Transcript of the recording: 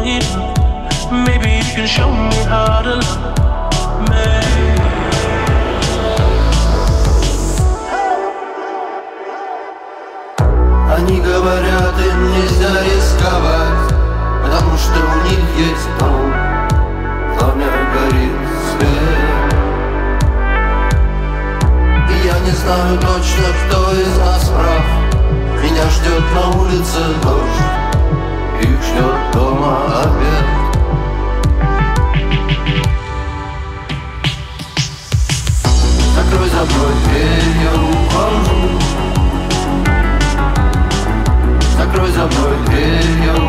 me to. Maybe you can show me how to love me. Они говорят, им нельзя рисковать, потому что у них есть дом, в доме горит свет. И я не знаю точно, кто из нас прав. Меня ждет на улице дождь, их ждет дома обед. Закрой за мной дверь, я ухожу. Закрой за мной дверь, я